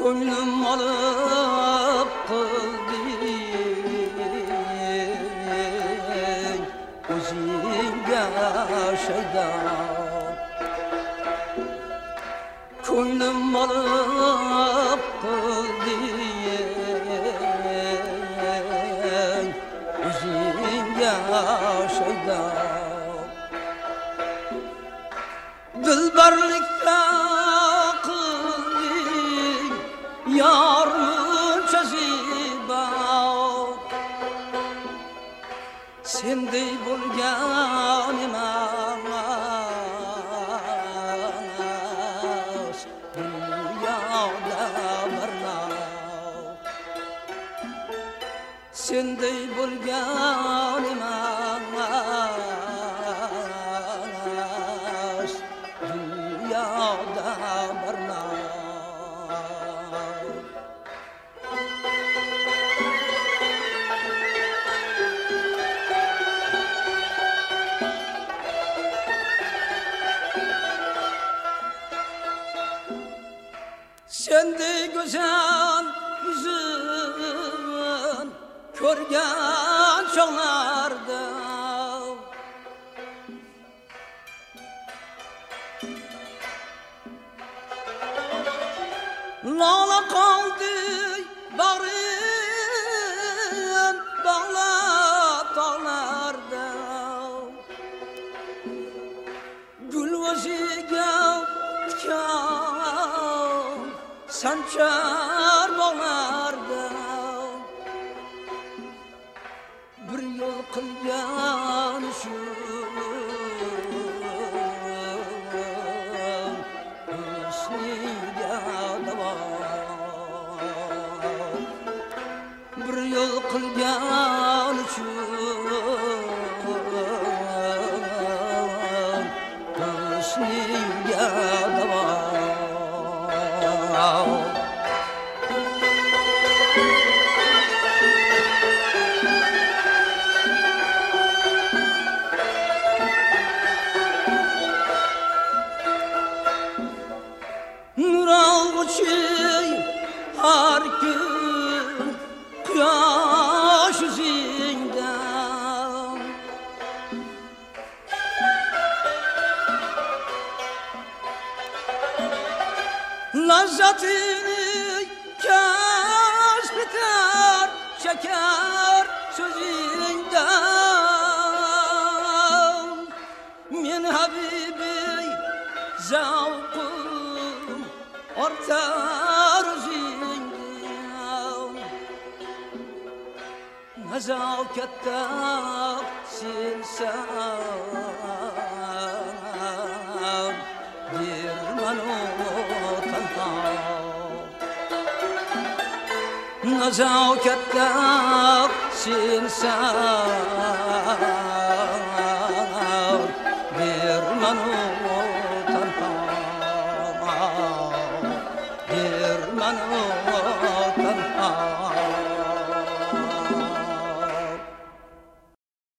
ko'nglim olib qilding o'zingga shayda ko'nglim olib qilding o'zingga shayda dilbarlikda qilding yar muncha zibo sendek bo'lgan emas dunyoda birnov sendek bo'lgan emas dunyoda birnov sendek go'zal yuzin ko'rgan chog'larda lola qoldi bag'rim bog'lab tog'larda gul o'ziga tikan sanchar bog'larda bir yo'l qilgan shu husniga davo bir yo'l qilgan shu husniga davo har kun quyosh yuzingda lazzatini kashf etar shakar so'zingda men habibi zavqim ortar o'zingga nazokatda silsam dirmanu tanho nazokatda silsam